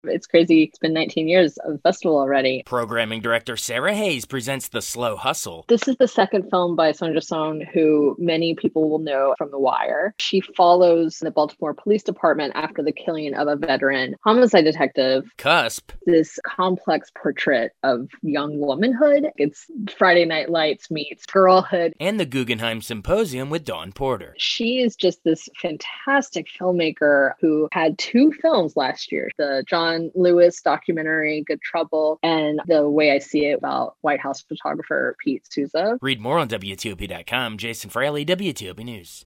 It's crazy. It's been 19 years of the festival already. Programming director Sarah Hayes presents The Slow Hustle. This is the second film by Sonja Sohn, who many people will know from The Wire. She follows the Baltimore Police Department after the killing of a veteran homicide detective. Cusp. This complex portrait of young womanhood. It's Friday Night Lights meets girlhood. And the Guggenheim Symposium with Dawn Porter. She is just this fantastic filmmaker who had 2 films last year. The John Lewis documentary, Good Trouble, and The Way I See It about White House photographer Pete Souza. Read more on WTOP.com. Jason Fraley, WTOP News.